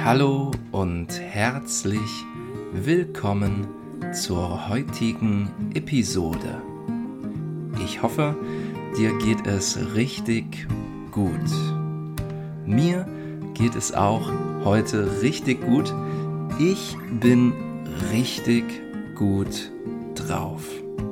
Hallo und herzlich willkommen zur heutigen Episode. Ich hoffe, dir geht es richtig gut. Mir geht es auch heute richtig gut. Ich bin richtig gut drauf.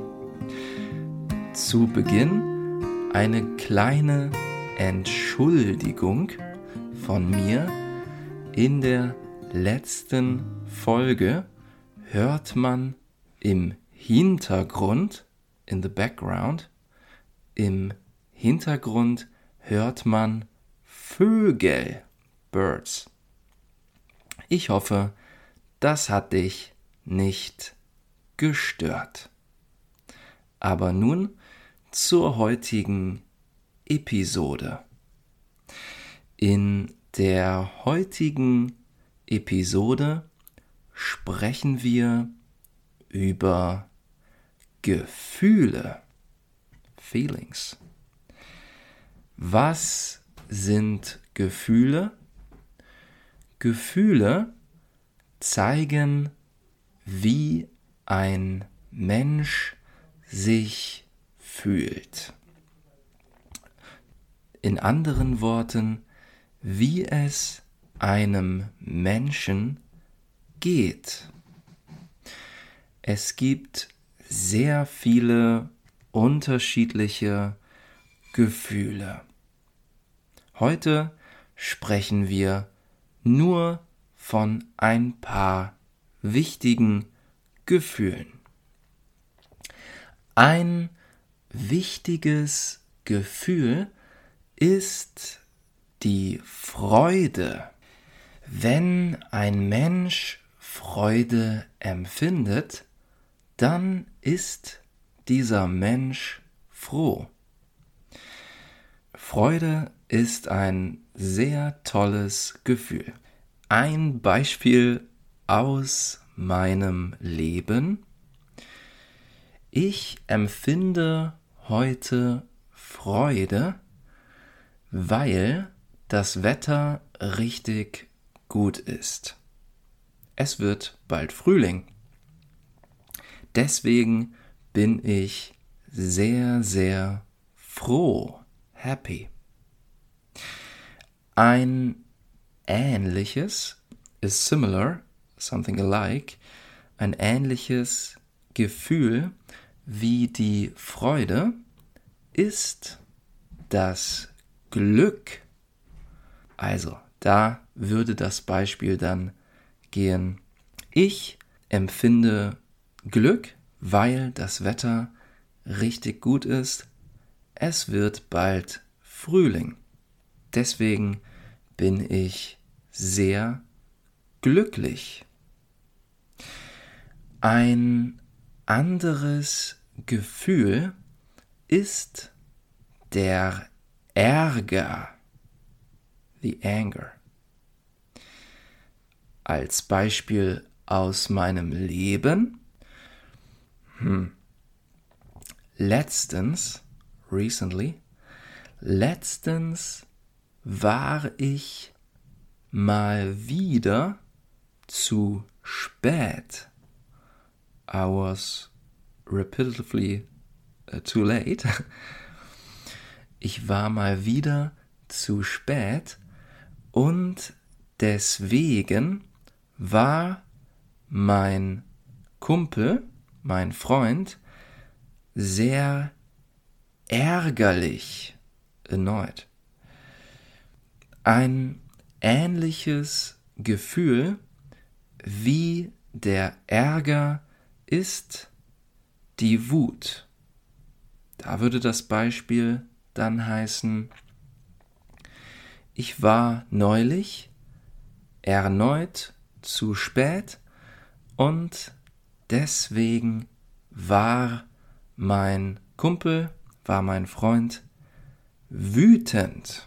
Zu Beginn eine kleine Entschuldigung von mir. In der letzten Folge hört man im Hintergrund, in the background, im Hintergrund hört man Vögel, Birds. Ich hoffe, das hat dich nicht gestört. Aber nun zur heutigen Episode. In der heutigen Episode sprechen wir über Gefühle, Feelings. Was sind Gefühle? Gefühle zeigen, wie ein Mensch sich fühlt. In anderen Worten, wie es einem Menschen geht. Es gibt sehr viele unterschiedliche Gefühle. Heute sprechen wir nur von ein paar wichtigen Gefühlen. Ein wichtiges Gefühl ist die Freude. Wenn ein Mensch Freude empfindet, dann ist dieser Mensch froh. Freude ist ein sehr tolles Gefühl. Ein Beispiel aus meinem Leben. Ich empfinde heute Freude, weil das Wetter richtig gut ist. Es wird bald Frühling. Deswegen bin ich sehr, sehr froh, happy. Ein ähnliches is similar, something alike, ein ähnliches Gefühl wie die Freude ist das Glück. Also, da würde das Beispiel dann gehen: Ich empfinde Glück, weil das Wetter richtig gut ist. Es wird bald Frühling. Deswegen bin ich sehr glücklich. Ein anderes Gefühl ist der Ärger. The anger. Als Beispiel aus meinem Leben. Letztens war ich mal wieder zu spät. I was repetitively too late. Ich war mal wieder zu spät und deswegen war mein Kumpel, mein Freund, sehr ärgerlich, annoyed. Ein ähnliches Gefühl wie der Ärger ist die Wut. Da würde das Beispiel dann heißen: Ich war neulich erneut zu spät und deswegen war mein Kumpel, war mein Freund wütend.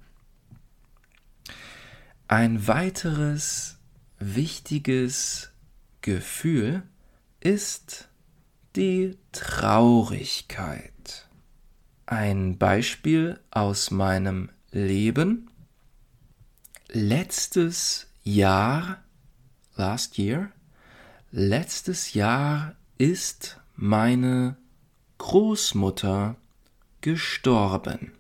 Ein weiteres wichtiges Gefühl ist die Traurigkeit. Ein Beispiel aus meinem Leben. Letztes Jahr, last year, letztes Jahr ist meine Großmutter gestorben.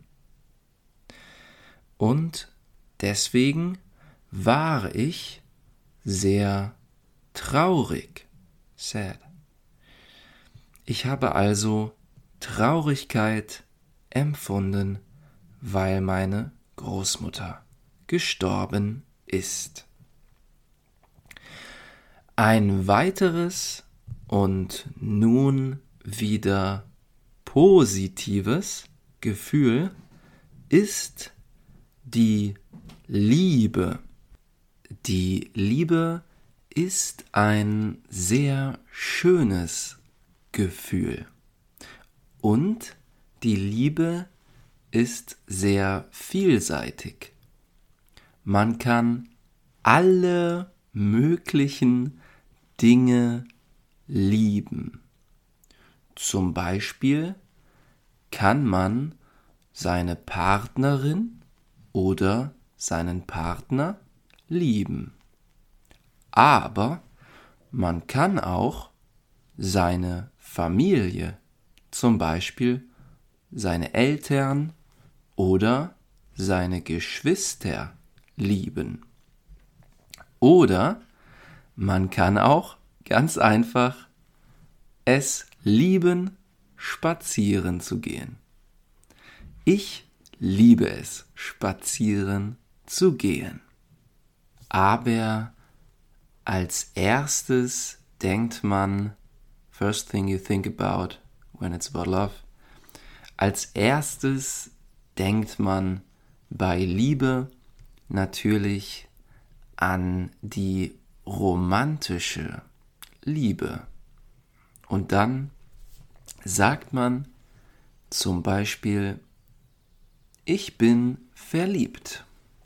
Und deswegen war ich sehr traurig, sad. Ich habe also Traurigkeit empfunden, weil meine Großmutter gestorben ist. Ein weiteres und nun wieder positives Gefühl ist die Liebe. Die Liebe ist ein sehr schönes Gefühl. Und die Liebe ist sehr vielseitig. Man kann alle möglichen Dinge lieben. Zum Beispiel kann man seine Partnerin oder seinen Partner lieben. Aber man kann auch seine Familie, zum Beispiel seine Eltern oder seine Geschwister lieben. Oder man kann auch ganz einfach es lieben, spazieren zu gehen. Ich liebe es, spazieren zu gehen. Aber als erstes denkt man, first thing you think about when it's about love, als erstes denkt man bei Liebe natürlich an die romantische Liebe. Und dann sagt man zum Beispiel, ich bin verliebt.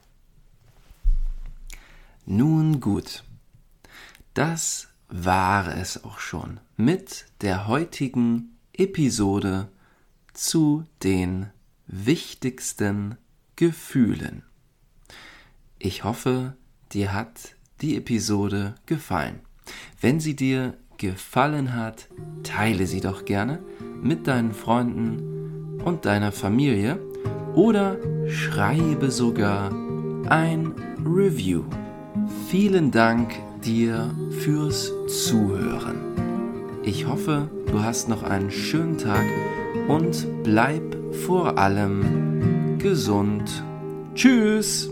Nun gut, das war es auch schon mit der heutigen Episode zu den wichtigsten Gefühlen. Ich hoffe, dir hat die Episode gefallen. Wenn sie dir gefallen hat, teile sie doch gerne mit deinen Freunden und deiner Familie oder schreibe sogar ein Review. Vielen Dank dir fürs Zuhören. Ich hoffe, du hast noch einen schönen Tag und bleib vor allem gesund. Tschüss!